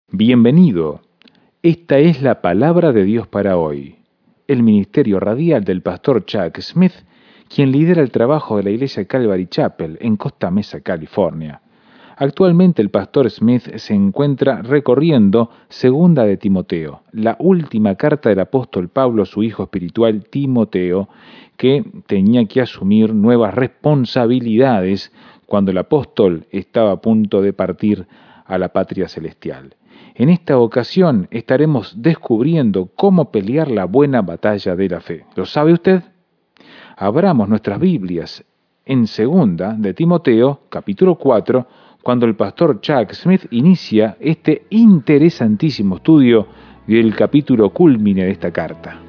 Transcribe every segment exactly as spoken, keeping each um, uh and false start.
Bienvenido. Esta es la palabra de Dios para hoy. El ministerio radial del pastor Chuck Smith, quien lidera el trabajo de la iglesia Calvary Chapel en Costa Mesa, California. Actualmente el pastor Smith se encuentra recorriendo Segunda de Timoteo, la última carta del apóstol Pablo a su hijo espiritual Timoteo, que tenía que asumir nuevas responsabilidades cuando el apóstol estaba a punto de partir a la patria celestial. En esta ocasión estaremos descubriendo cómo pelear la buena batalla de la fe. ¿Lo sabe usted? Abramos nuestras Biblias en Segunda de Timoteo, capítulo cuatro, cuando el pastor Chuck Smith inicia este interesantísimo estudio del capítulo cúlmine de esta carta.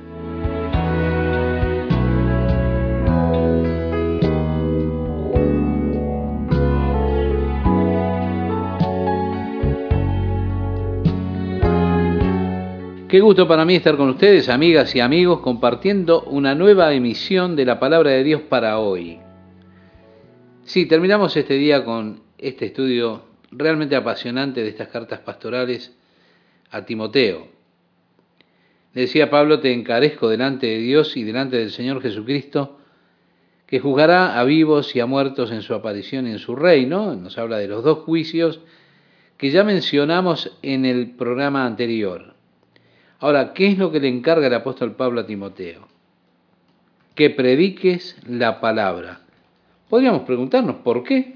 Qué gusto para mí estar con ustedes, amigas y amigos, compartiendo una nueva emisión de la Palabra de Dios para hoy. Sí, terminamos este día con este estudio realmente apasionante de estas cartas pastorales a Timoteo. Le decía Pablo, te encarezco delante de Dios y delante del Señor Jesucristo, que juzgará a vivos y a muertos en su aparición y en su reino. Nos habla de los dos juicios que ya mencionamos en el programa anterior. Ahora, ¿qué es lo que le encarga el apóstol Pablo a Timoteo? Que prediques la palabra. Podríamos preguntarnos, ¿por qué?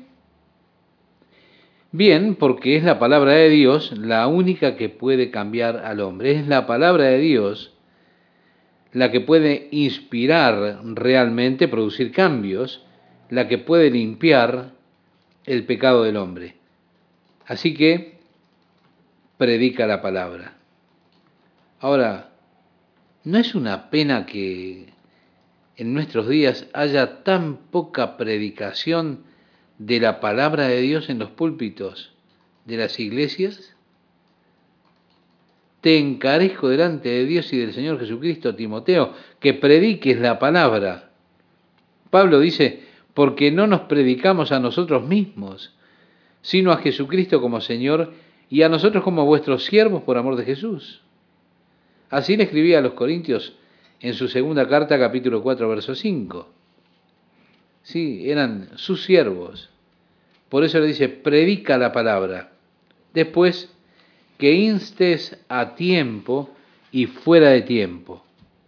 Bien, porque es la palabra de Dios la única que puede cambiar al hombre. Es la palabra de Dios la que puede inspirar realmente, producir cambios, la que puede limpiar el pecado del hombre. Así que, predica la palabra. Ahora, ¿no es una pena que en nuestros días haya tan poca predicación de la palabra de Dios en los púlpitos de las iglesias? Te encarezco delante de Dios y del Señor Jesucristo, Timoteo, que prediques la palabra. Pablo dice, porque no nos predicamos a nosotros mismos, sino a Jesucristo como Señor y a nosotros como vuestros siervos por amor de Jesús. Así le escribía a los Corintios en su segunda carta, capítulo cuatro, verso cinco. Sí, eran sus siervos. Por eso le dice, predica la palabra. Después, que instes a tiempo y fuera de tiempo.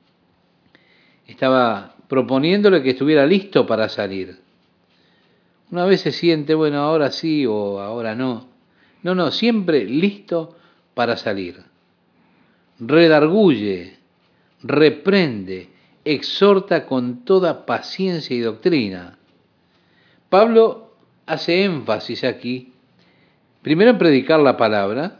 Estaba proponiéndole que estuviera listo para salir. Una vez se siente, bueno, ahora sí o ahora no. No, no, siempre listo para salir. Redarguye, reprende, exhorta con toda paciencia y doctrina. Pablo hace énfasis aquí, primero en predicar la palabra,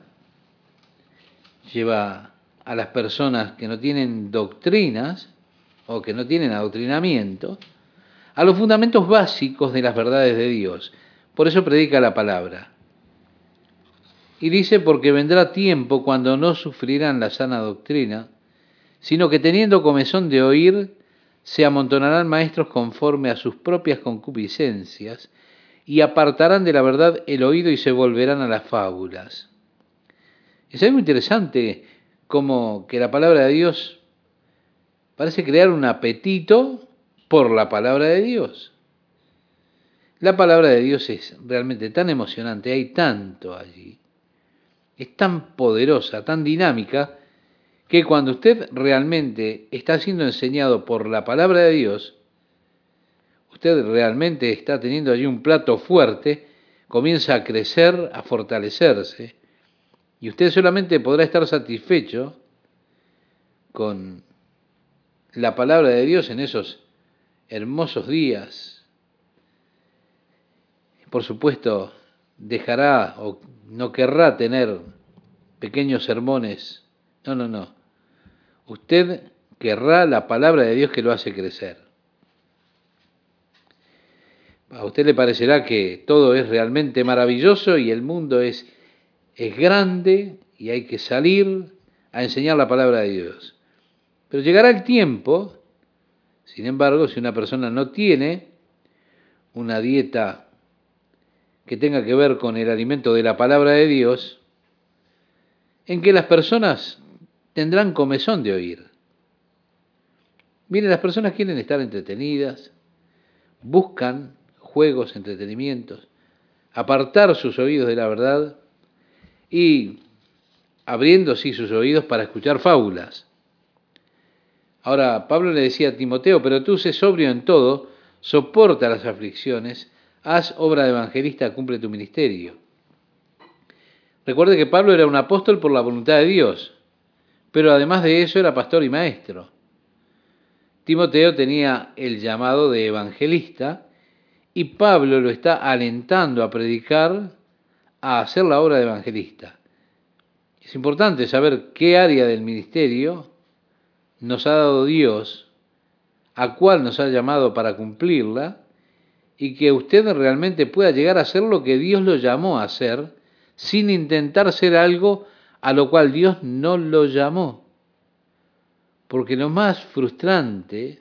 lleva a las personas que no tienen doctrinas o que no tienen adoctrinamiento a los fundamentos básicos de las verdades de Dios. Por eso predica la palabra. Y dice, porque vendrá tiempo cuando no sufrirán la sana doctrina, sino que teniendo comezón de oír, se amontonarán maestros conforme a sus propias concupiscencias, y apartarán de la verdad el oído y se volverán a las fábulas. Es algo interesante como que la palabra de Dios parece crear un apetito por la palabra de Dios. La palabra de Dios es realmente tan emocionante, hay tanto allí. Es tan poderosa, tan dinámica, que cuando usted realmente está siendo enseñado por la palabra de Dios, usted realmente está teniendo allí un plato fuerte, comienza a crecer, a fortalecerse, y usted solamente podrá estar satisfecho con la palabra de Dios en esos hermosos días. Por supuesto, dejará o no querrá tener pequeños sermones. No, no, no. Usted querrá la palabra de Dios que lo hace crecer. A usted le parecerá que todo es realmente maravilloso y el mundo es, es grande y hay que salir a enseñar la palabra de Dios. Pero llegará el tiempo, sin embargo, si una persona no tiene una dieta que tenga que ver con el alimento de la palabra de Dios, en que las personas tendrán comezón de oír. Miren, las personas quieren estar entretenidas, buscan juegos, entretenimientos, apartar sus oídos de la verdad y abriendo sí sus oídos para escuchar fábulas. Ahora, Pablo le decía a Timoteo, pero tú sé sobrio en todo, soporta las aflicciones, haz obra de evangelista, cumple tu ministerio. Recuerde que Pablo era un apóstol por la voluntad de Dios, pero además de eso era pastor y maestro. Timoteo tenía el llamado de evangelista y Pablo lo está alentando a predicar, a hacer la obra de evangelista. Es importante saber qué área del ministerio nos ha dado Dios, a cuál nos ha llamado para cumplirla, y que usted realmente pueda llegar a ser lo que Dios lo llamó a hacer, sin intentar ser algo a lo cual Dios no lo llamó. Porque lo más frustrante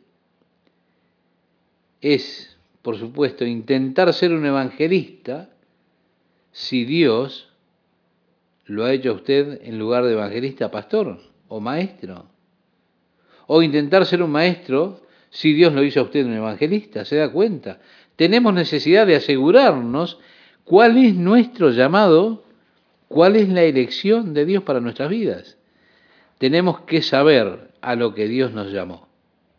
es, por supuesto, intentar ser un evangelista si Dios lo ha hecho a usted en lugar de evangelista, pastor o maestro. O intentar ser un maestro si Dios lo hizo a usted un evangelista, ¿se da cuenta? Tenemos necesidad de asegurarnos cuál es nuestro llamado, cuál es la elección de Dios para nuestras vidas. Tenemos que saber a lo que Dios nos llamó.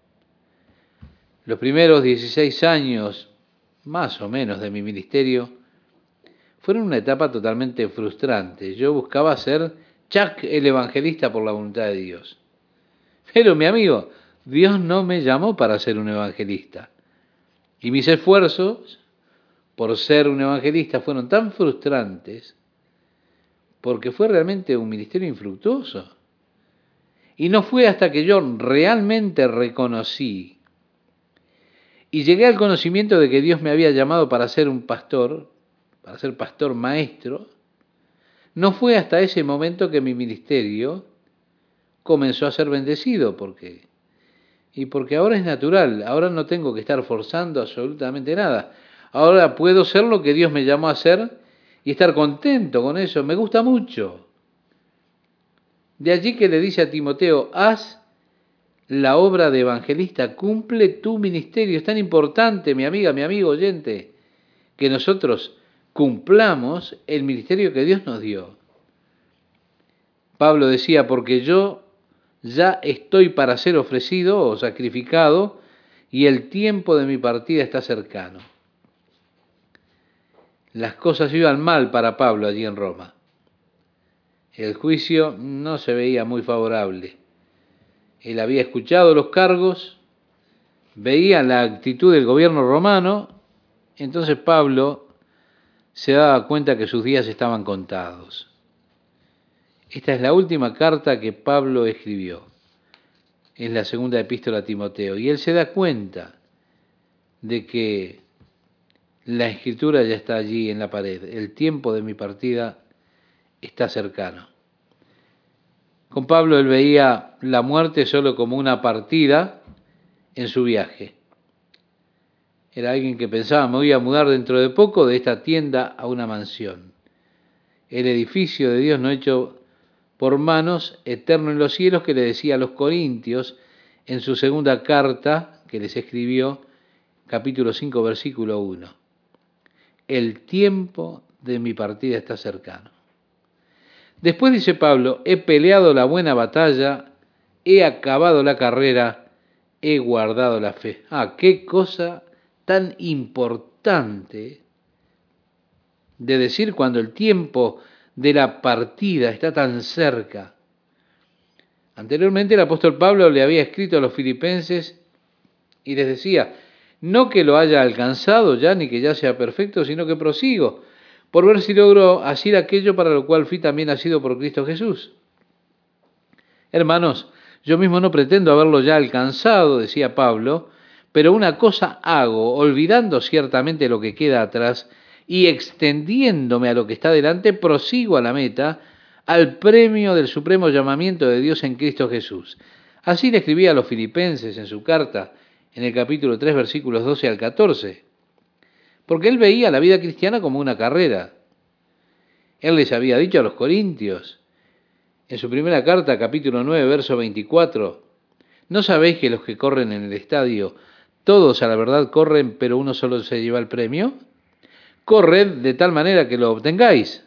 Los primeros dieciséis años, más o menos, de mi ministerio, fueron una etapa totalmente frustrante. Yo buscaba ser Chuck el evangelista por la voluntad de Dios. Pero, mi amigo, Dios no me llamó para ser un evangelista. Y mis esfuerzos por ser un evangelista fueron tan frustrantes porque fue realmente un ministerio infructuoso. Y no fue hasta que yo realmente reconocí y llegué al conocimiento de que Dios me había llamado para ser un pastor, para ser pastor maestro, no fue hasta ese momento que mi ministerio comenzó a ser bendecido, porque y porque ahora es natural, ahora no tengo que estar forzando absolutamente nada. Ahora puedo ser lo que Dios me llamó a ser y estar contento con eso, me gusta mucho. De allí que le dice a Timoteo, haz la obra de evangelista, cumple tu ministerio. Es tan importante, mi amiga, mi amigo oyente, que nosotros cumplamos el ministerio que Dios nos dio. Pablo decía, porque yo ya estoy para ser ofrecido o sacrificado y el tiempo de mi partida está cercano. Las cosas iban mal para Pablo allí en Roma. El juicio no se veía muy favorable. Él había escuchado los cargos, veía la actitud del gobierno romano, entonces Pablo se daba cuenta que sus días estaban contados. Esta es la última carta que Pablo escribió. Es la segunda epístola a Timoteo. Y él se da cuenta de que la escritura ya está allí en la pared. El tiempo de mi partida está cercano. Con Pablo él veía la muerte solo como una partida en su viaje. Era alguien que pensaba, me voy a mudar dentro de poco de esta tienda a una mansión. El edificio de Dios no hecho por manos, eterno en los cielos, que le decía a los corintios en su segunda carta que les escribió, capítulo cinco, versículo uno. El tiempo de mi partida está cercano. Después dice Pablo, he peleado la buena batalla, he acabado la carrera, he guardado la fe. Ah, qué cosa tan importante de decir cuando el tiempo de la partida está tan cerca. Anteriormente el apóstol Pablo le había escrito a los filipenses y les decía, no que lo haya alcanzado ya ni que ya sea perfecto, sino que prosigo, por ver si logro asir aquello para lo cual fui también nacido por Cristo Jesús. Hermanos, yo mismo no pretendo haberlo ya alcanzado, decía Pablo, pero una cosa hago, olvidando ciertamente lo que queda atrás y extendiéndome a lo que está delante, prosigo a la meta, al premio del supremo llamamiento de Dios en Cristo Jesús. Así le escribía a los filipenses en su carta, en el capítulo tres, versículos doce al catorce, porque él veía la vida cristiana como una carrera. Él les había dicho a los corintios, En su primera carta, capítulo nueve, verso veinticuatro, ¿no sabéis que los que corren en el estadio, todos a la verdad corren, pero uno solo se lleva el premio? Corred de tal manera que lo obtengáis.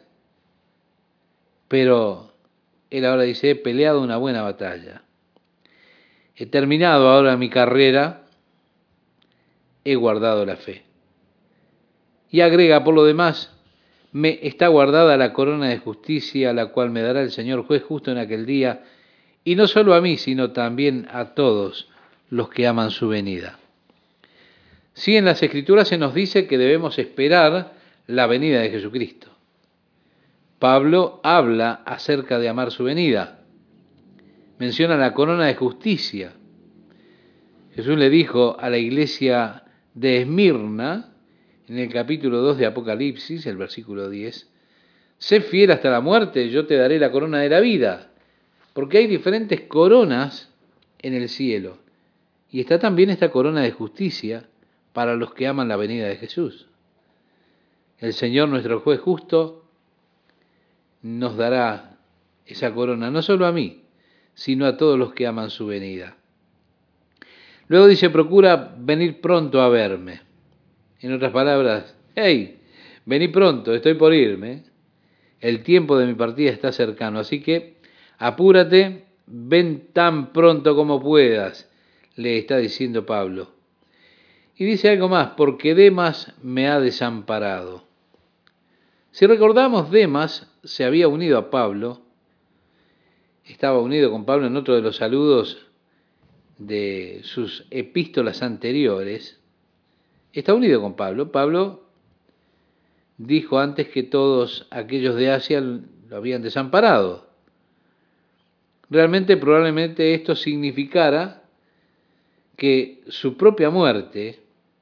Pero él ahora dice, he peleado una buena batalla. He terminado ahora mi carrera, he guardado la fe. Y agrega, por lo demás, me está guardada la corona de justicia, la cual me dará el Señor juez justo en aquel día, y no solo a mí, sino también a todos los que aman su venida. Sí, en las Escrituras se nos dice que debemos esperar la venida de Jesucristo. Pablo habla acerca de amar su venida. Menciona la corona de justicia. Jesús le dijo a la iglesia de Esmirna, en el capítulo dos de Apocalipsis, el versículo diez, sé fiel hasta la muerte, yo te daré la corona de la vida. Porque hay diferentes coronas en el cielo. Y está también esta corona de justicia para los que aman la venida de Jesús. El Señor, nuestro juez justo, nos dará esa corona, no solo a mí, sino a todos los que aman su venida. Luego dice, procura venir pronto a verme. En otras palabras, hey, vení pronto, estoy por irme. El tiempo de mi partida está cercano, así que apúrate, ven tan pronto como puedas, le está diciendo Pablo. Y dice algo más, porque Demas me ha desamparado. Si recordamos, Demas se había unido a Pablo, estaba unido con Pablo en otro de los saludos de sus epístolas anteriores, está unido con Pablo. Pablo dijo antes que todos aquellos de Asia lo habían desamparado. Realmente, probablemente esto significara que su propia muerte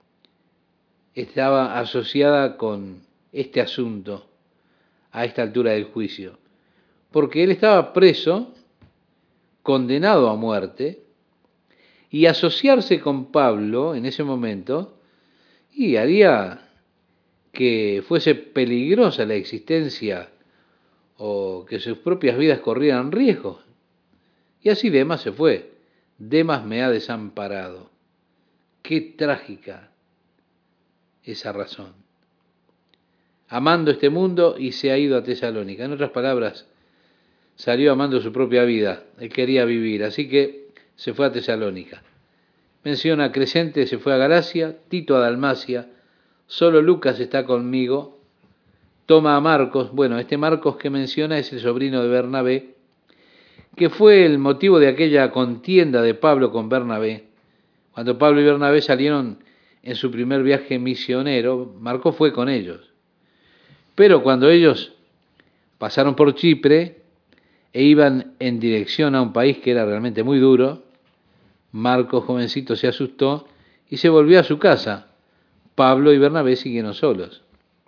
estaba asociada con este asunto a esta altura del juicio, porque él estaba preso, condenado a muerte, y asociarse con Pablo en ese momento y haría que fuese peligrosa la existencia o que sus propias vidas corrieran riesgo. Y así Demas se fue. Demas me ha desamparado. Qué trágica esa razón. Amando este mundo y se ha ido a Tesalónica. En otras palabras, salió amando su propia vida. Él quería vivir, así que se fue a Tesalónica. Menciona a Crescente, se fue a Galacia, Tito a Dalmacia, solo Lucas está conmigo. Toma a Marcos, bueno, este Marcos que menciona es el sobrino de Bernabé, que fue el motivo de aquella contienda de Pablo con Bernabé. Cuando Pablo y Bernabé salieron en su primer viaje misionero, Marcos fue con ellos. Pero cuando ellos pasaron por Chipre e iban en dirección a un país que era realmente muy duro, Marcos, jovencito, se asustó y se volvió a su casa. Pablo y Bernabé siguieron solos.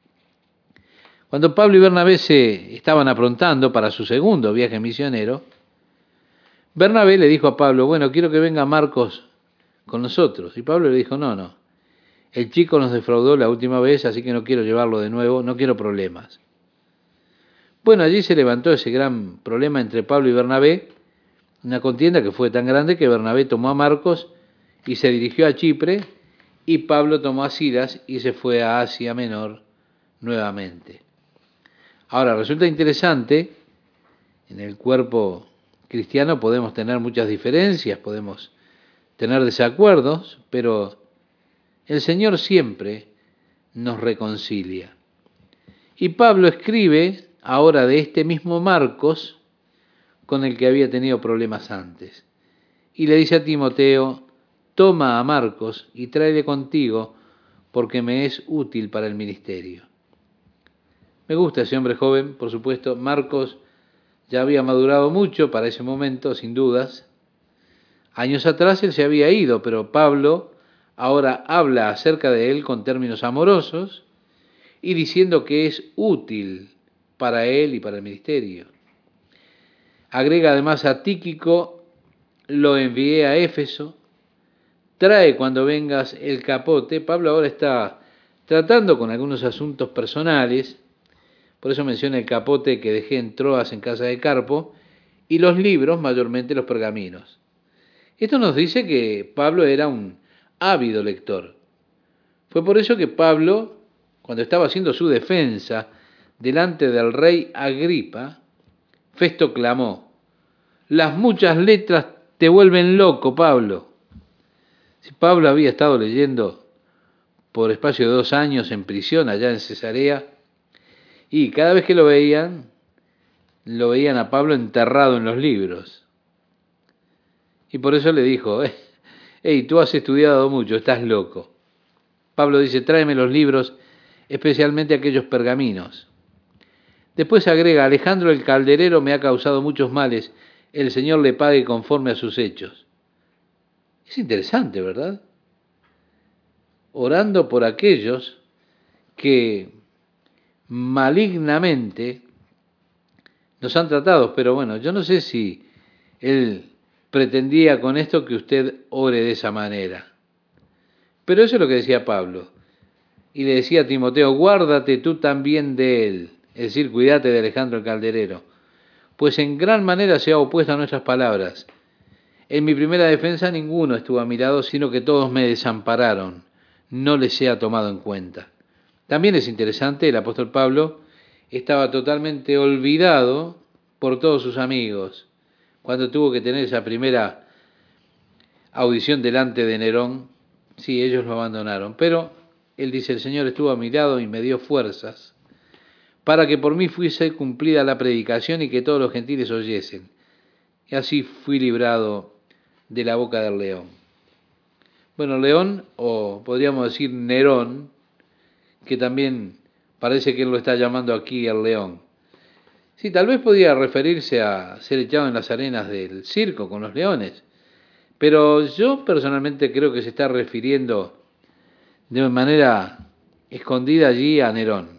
Cuando Pablo y Bernabé se estaban aprontando para su segundo viaje misionero, Bernabé le dijo a Pablo, bueno, quiero que venga Marcos con nosotros. Y Pablo le dijo, no, no, el chico nos defraudó la última vez, así que no quiero llevarlo de nuevo, no quiero problemas. Bueno, allí se levantó ese gran problema entre Pablo y Bernabé, una contienda que fue tan grande que Bernabé tomó a Marcos y se dirigió a Chipre, y Pablo tomó a Silas y se fue a Asia Menor nuevamente. Ahora, resulta interesante, en el cuerpo cristiano podemos tener muchas diferencias, podemos tener desacuerdos, pero el Señor siempre nos reconcilia. Y Pablo escribe ahora de este mismo Marcos, con el que había tenido problemas antes. Y le dice a Timoteo, toma a Marcos y tráele contigo, porque me es útil para el ministerio. Me gusta ese hombre joven, por supuesto. Marcos ya había madurado mucho para ese momento, sin dudas. Años atrás él se había ido, pero Pablo ahora habla acerca de él con términos amorosos y diciendo que es útil para él y para el ministerio. Agrega además a Tíquico, lo envié a Éfeso, trae cuando vengas el capote. Pablo ahora está tratando con algunos asuntos personales, por eso menciona el capote que dejé en Troas en casa de Carpo, y los libros, mayormente los pergaminos. Esto nos dice que Pablo era un ávido lector. Fue por eso que Pablo, cuando estaba haciendo su defensa delante del rey Agripa, Festo clamó: las muchas letras te vuelven loco, Pablo. Si Pablo había estado leyendo por espacio de dos años en prisión allá en Cesarea, y cada vez que lo veían, lo veían a Pablo enterrado en los libros. Y por eso le dijo: hey, tú has estudiado mucho, estás loco. Pablo dice: tráeme los libros, especialmente aquellos pergaminos. Después agrega: Alejandro el calderero me ha causado muchos males, el Señor le pague conforme a sus hechos. Es interesante, ¿verdad? Orando por aquellos que malignamente nos han tratado, pero bueno, yo no sé si él pretendía con esto que usted ore de esa manera. Pero eso es lo que decía Pablo. Y le decía a Timoteo: guárdate tú también de él, es decir, cuídate de Alejandro el calderero, pues en gran manera se ha opuesto a nuestras palabras. En mi primera defensa ninguno estuvo a mi lado, sino que todos me desampararon, no les sea tomado en cuenta. También es interesante, el apóstol Pablo estaba totalmente olvidado por todos sus amigos, cuando tuvo que tener esa primera audición delante de Nerón. Sí, ellos lo abandonaron, pero él dice: el Señor estuvo a mi lado y me dio fuerzas para que por mí fuese cumplida la predicación y que todos los gentiles oyesen. Y así fui librado de la boca del león. Bueno, León, o podríamos decir Nerón, que también parece que él lo está llamando aquí el león. Sí, tal vez podría referirse a ser echado en las arenas del circo con los leones, pero yo personalmente creo que se está refiriendo de manera escondida allí a Nerón.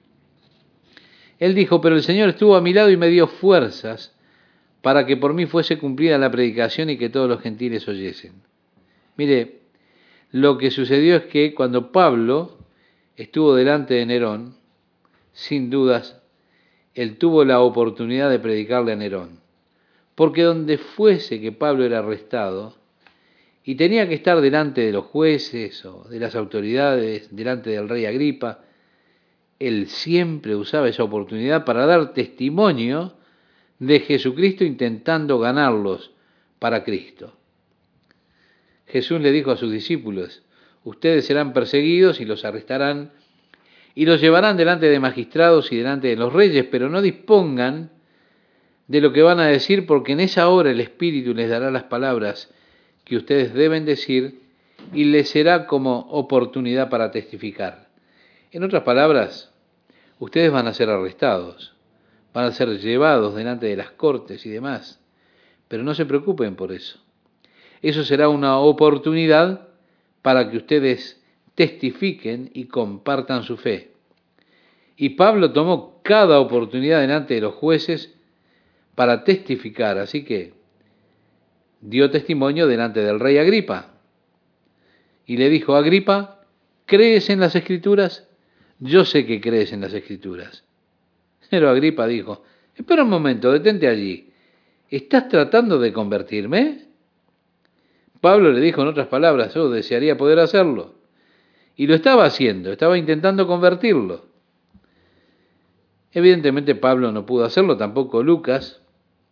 Él dijo: pero el Señor estuvo a mi lado y me dio fuerzas para que por mí fuese cumplida la predicación y que todos los gentiles oyesen. Mire, lo que sucedió es que cuando Pablo estuvo delante de Nerón, sin dudas, él tuvo la oportunidad de predicarle a Nerón. Porque donde fuese que Pablo era arrestado, y tenía que estar delante de los jueces o de las autoridades, delante del rey Agripa, él siempre usaba esa oportunidad para dar testimonio de Jesucristo, intentando ganarlos para Cristo. Jesús le dijo a sus discípulos: ustedes serán perseguidos y los arrestarán y los llevarán delante de magistrados y delante de los reyes, pero no dispongan de lo que van a decir, porque en esa hora el Espíritu les dará las palabras que ustedes deben decir y les será como oportunidad para testificar. En otras palabras, ustedes van a ser arrestados, van a ser llevados delante de las cortes y demás, pero no se preocupen por eso. Eso será una oportunidad para que ustedes testifiquen y compartan su fe. Y Pablo tomó cada oportunidad delante de los jueces para testificar, así que dio testimonio delante del rey Agripa. Y le dijo: Agripa, ¿crees en las Escrituras? Yo sé que crees en las Escrituras. Pero Agripa dijo: espera un momento, detente allí. ¿Estás tratando de convertirme? Pablo le dijo en otras palabras: yo desearía poder hacerlo. Y lo estaba haciendo, estaba intentando convertirlo. Evidentemente Pablo no pudo hacerlo, tampoco Lucas,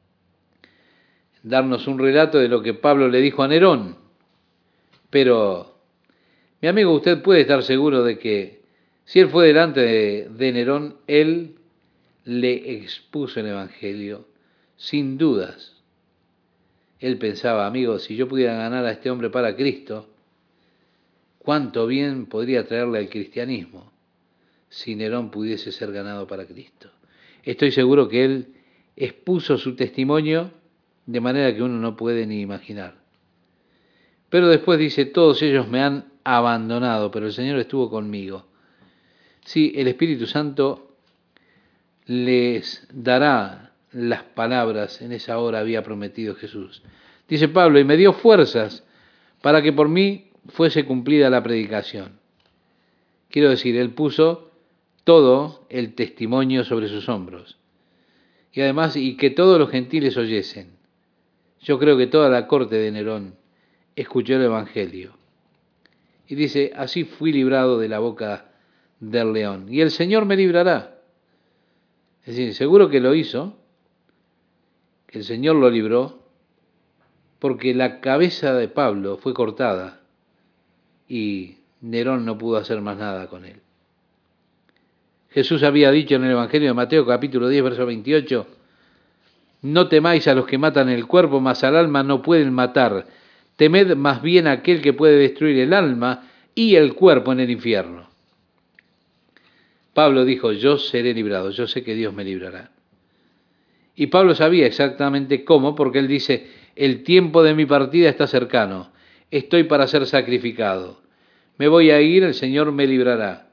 darnos un relato de lo que Pablo le dijo a Nerón. Pero, mi amigo, usted puede estar seguro de que si él fue delante de, de Nerón, él le expuso el Evangelio sin dudas. Él pensaba: amigo, si yo pudiera ganar a este hombre para Cristo, cuánto bien podría traerle al cristianismo si Nerón pudiese ser ganado para Cristo. Estoy seguro que él expuso su testimonio de manera que uno no puede ni imaginar. Pero después dice: todos ellos me han abandonado, pero el Señor estuvo conmigo. Sí, el Espíritu Santo les dará las palabras en esa hora, había prometido Jesús. Dice Pablo: y me dio fuerzas para que por mí fuese cumplida la predicación. Quiero decir, él puso todo el testimonio sobre sus hombros. Y además, y que todos los gentiles oyesen. Yo creo que toda la corte de Nerón escuchó el Evangelio. Y dice, así fui librado de la boca del león. Y el Señor me librará. Es decir, seguro que lo hizo, que el Señor lo libró, porque la cabeza de Pablo fue cortada y Nerón no pudo hacer más nada con él. Jesús había dicho en el Evangelio de Mateo capítulo diez, verso veintiocho, no temáis a los que matan el cuerpo, mas al alma no pueden matar. Temed más bien a aquel que puede destruir el alma y el cuerpo en el infierno. Pablo dijo, yo seré librado, yo sé que Dios me librará. Y Pablo sabía exactamente cómo, porque él dice, el tiempo de mi partida está cercano, estoy para ser sacrificado. Me voy a ir, el Señor me librará.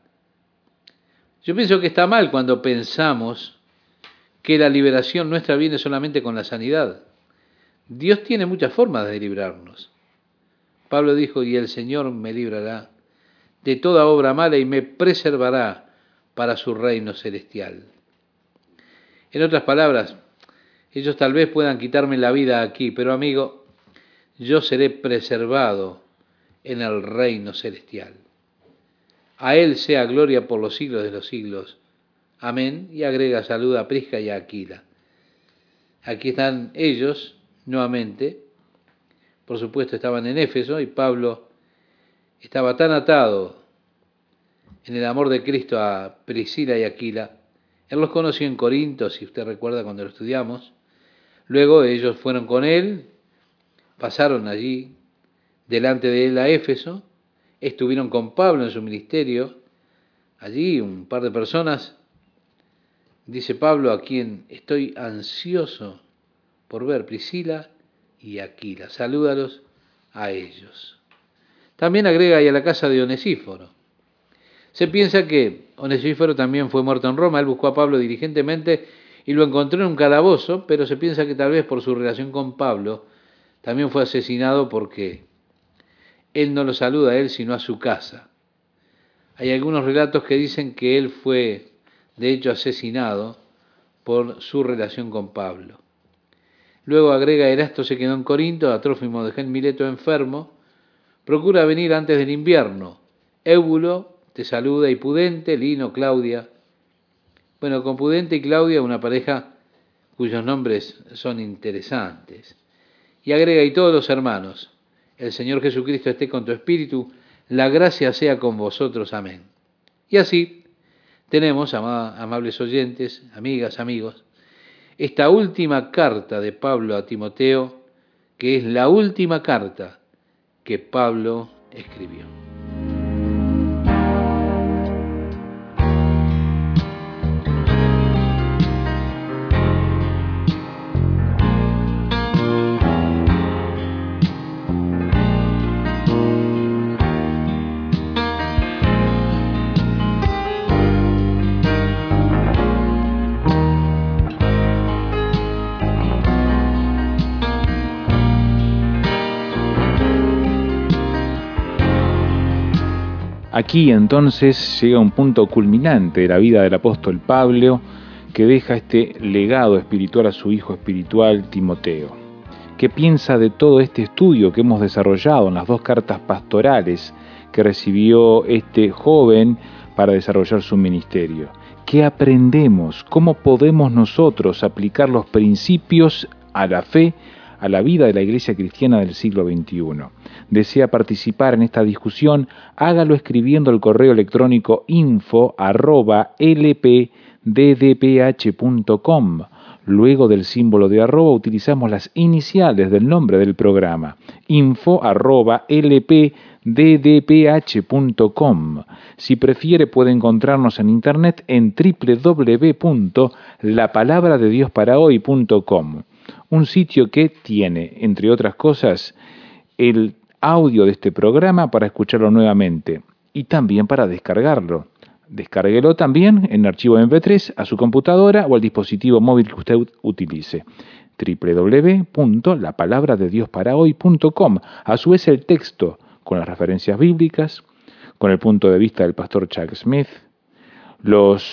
Yo pienso que está mal cuando pensamos que la liberación nuestra viene solamente con la sanidad. Dios tiene muchas formas de librarnos. Pablo dijo, y el Señor me librará de toda obra mala y me preservará para su reino celestial. En otras palabras, ellos tal vez puedan quitarme la vida aquí, pero amigo, yo seré preservado en el reino celestial. A Él sea gloria por los siglos de los siglos. Amén. Y agrega salud a Prisca y a Aquila. Aquí están ellos, nuevamente. Por supuesto estaban en Éfeso y Pablo estaba tan atado en el amor de Cristo a Priscila y Aquila. Él los conoció en Corinto, si usted recuerda cuando lo estudiamos. Luego ellos fueron con él, pasaron allí delante de él a Éfeso, estuvieron con Pablo en su ministerio. Allí un par de personas, dice Pablo, a quien estoy ansioso por ver, Priscila y Aquila. Salúdalos a ellos. También agrega ahí a la casa de Onesíforo. Se piensa que Onesíforo también fue muerto en Roma. Él buscó a Pablo diligentemente y lo encontró en un calabozo, pero se piensa que tal vez por su relación con Pablo también fue asesinado porque él no lo saluda a él sino a su casa. Hay algunos relatos que dicen que él fue de hecho asesinado por su relación con Pablo. Luego agrega, Erasto se quedó en Corinto, a Trófimo dejé en Mileto enfermo, procura venir antes del invierno. Éubulo te saluda, y Pudente, Lino, Claudia. Bueno, con Pudente y Claudia, una pareja cuyos nombres son interesantes. Y agrega, y todos los hermanos, el Señor Jesucristo esté con tu espíritu, la gracia sea con vosotros. Amén. Y así tenemos, amables oyentes, amigas, amigos, esta última carta de Pablo a Timoteo, que es la última carta que Pablo escribió. Aquí entonces llega un punto culminante de la vida del apóstol Pablo, que deja este legado espiritual a su hijo espiritual Timoteo. ¿Qué piensa de todo este estudio que hemos desarrollado en las dos cartas pastorales que recibió este joven para desarrollar su ministerio? ¿Qué aprendemos? ¿Cómo podemos nosotros aplicar los principios a la fe, a la vida de la Iglesia cristiana del siglo veintiuno? Desea participar en esta discusión, hágalo escribiendo el correo electrónico info arroba lpddph punto com. Luego del símbolo de arroba utilizamos las iniciales del nombre del programa, info arroba lpddph punto com. Si prefiere puede encontrarnos en internet en doble u doble u doble u punto la palabra de dios para hoy punto com, un sitio que tiene, entre otras cosas, el audio de este programa para escucharlo nuevamente y también para descargarlo. Descárguelo también en archivo eme pe tres a su computadora o al dispositivo móvil que usted utilice. doble u doble u doble u punto la palabra de dios para hoy punto com. A su vez el texto con las referencias bíblicas, con el punto de vista del pastor Chuck Smith, los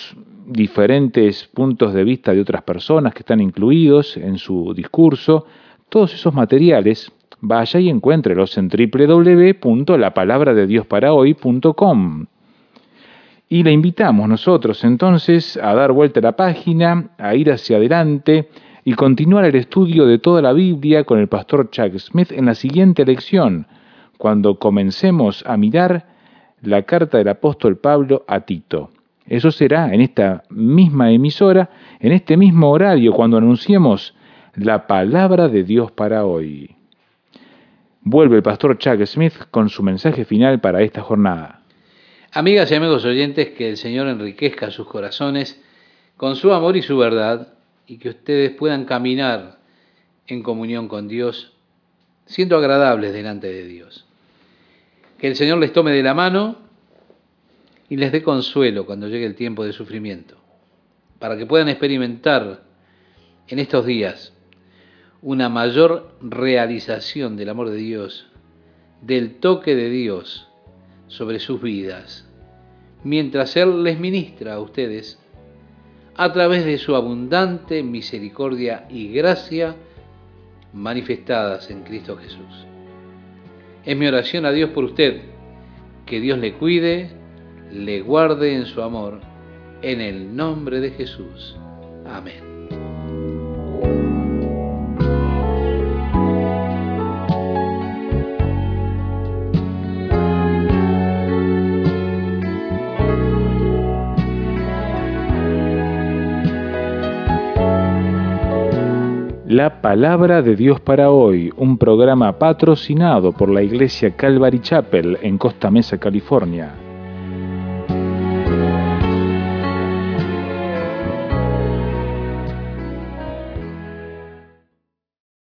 diferentes puntos de vista de otras personas que están incluidos en su discurso. Todos esos materiales, vaya y encuéntrelos en doble u doble u doble u punto la palabra de dios para hoy punto com. Y le invitamos nosotros entonces a dar vuelta a la página, a ir hacia adelante y continuar el estudio de toda la Biblia con el pastor Chuck Smith en la siguiente lección, cuando comencemos a mirar la carta del apóstol Pablo a Tito. Eso será en esta misma emisora, en este mismo horario, cuando anunciemos la palabra de Dios para hoy. Vuelve el pastor Chuck Smith con su mensaje final para esta jornada. Amigas y amigos oyentes, que el Señor enriquezca sus corazones con su amor y su verdad, y que ustedes puedan caminar en comunión con Dios, siendo agradables delante de Dios. Que el Señor les tome de la mano y les dé consuelo cuando llegue el tiempo de sufrimiento, para que puedan experimentar en estos días una mayor realización del amor de Dios, del toque de Dios sobre sus vidas, mientras Él les ministra a ustedes a través de su abundante misericordia y gracia manifestadas en Cristo Jesús. Es mi oración a Dios por usted, que Dios le cuide, le guarde en su amor, en el nombre de Jesús. Amén. La palabra de Dios para hoy, un programa patrocinado por la Iglesia Calvary Chapel en Costa Mesa, California.